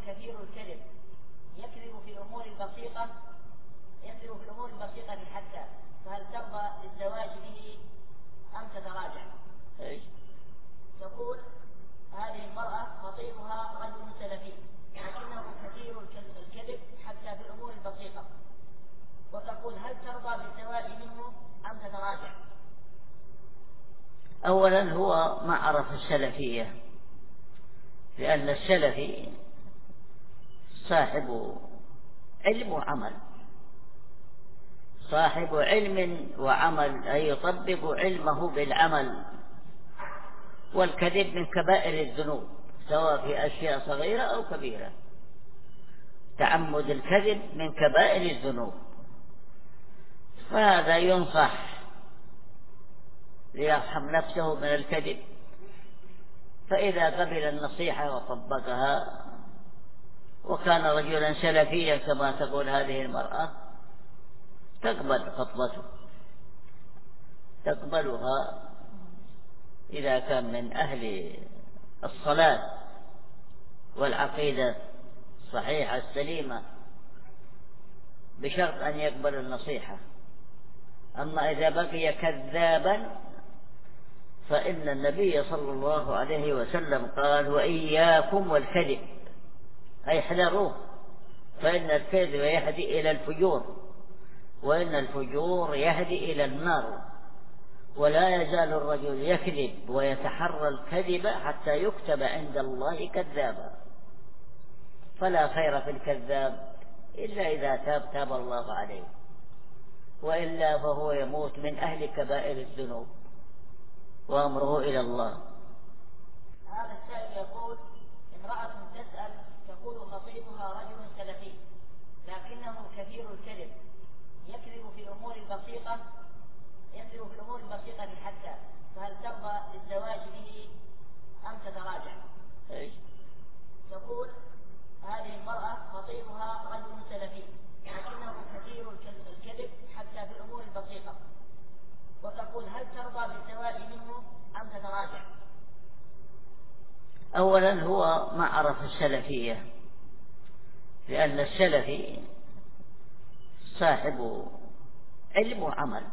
كثير الكذب يكذب في الأمور البسيطة حتى، فهل ترضى بالزواج به أم تتراجع؟ تقول هذه المرأة خطيبها رجل سلفي لكنه كثير الكذب حتى في الأمور البسيطة، وتقول هل ترضى بالزواج منه أم تتراجع؟ أولا هو ما عرف السلفية، لأن السلفي صاحب علم وعمل، صاحب علم وعمل، أي يطبق علمه بالعمل. والكذب من كبائر الذنوب سواء في أشياء صغيرة أو كبيرة. تعمد الكذب من كبائر الذنوب، فهذا ينصح ليرحم نفسه من الكذب، فإذا قبل النصيحة وطبقها وكان رجلا سلفيا كما تقول هذه المرأة، تقبل خطبته، تقبلها إذا كان من أهل الصلاة والعقيدة الصحيحة السليمة، بشرط أن يقبل النصيحة. أما إذا بقي كذابا فإن النبي صلى الله عليه وسلم قال وإياكم والكذب، أي احذروه، فإن الكذب يهدي إلى الفجور، وإن الفجور يهدي إلى النار، ولا يزال الرجل يكذب ويتحرى الكذب حتى يكتب عند الله كذابا. فلا خير في الكذاب إلا إذا تاب الله عليه، وإلا فهو يموت من أهل كبائر الذنوب وأمره إلى الله. هذا السائل يقول امرأة تسأل تقول خطيبها رجل سلفي لكنه كثير الكذب يكذب في الأمور البسيطة حتى، فهل ترضى بالزواج به أم تتراجع؟ تقول هذه المرأة خطيبها رجل سلفي لكنه كثير الكذب حتى في الأمور البسيطة، وتقول هل ترضى بالزواج منه أم تتراجع؟ أولا هو ما عرف السلفية، لأن السلفي صاحب علم وعمل،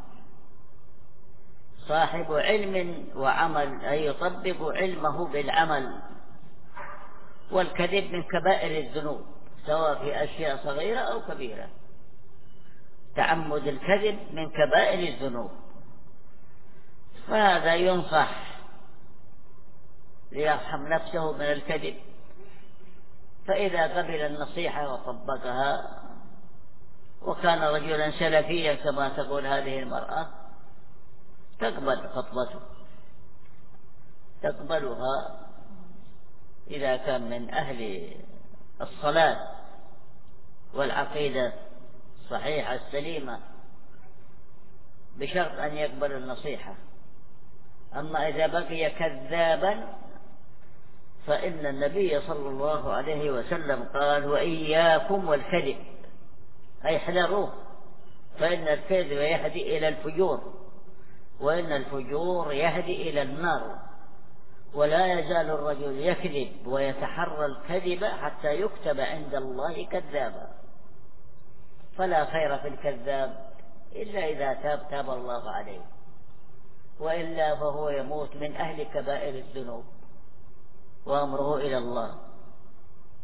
صاحب علم وعمل، أي يطبق علمه بالعمل. والكذب من كبائر الذنوب سواء في أشياء صغيرة أو كبيرة. تعمد الكذب من كبائر الذنوب، فهذا ينصح ليرحم نفسه من الكذب، فإذا قبل النصيحة وطبقها وكان رجلا سلفيا كما تقول هذه المرأة، تقبل خطبته، تقبلها إذا كان من أهل الصلاة والعقيدة الصحيحة السليمة، بشرط أن يقبل النصيحة. أما إذا بقي كذابا فإن النبي صلى الله عليه وسلم قال وإياكم والكذب، أي احذروه، فإن الكذب يهدي إلى الفجور، وإن الفجور يهدي إلى النار، ولا يزال الرجل يكذب ويتحرى الكذب حتى يكتب عند الله كذابا. فلا خير في الكذاب إلا إذا تاب الله عليه، وإلا فهو يموت من أهل كبائر الذنوب وأمره إلى الله.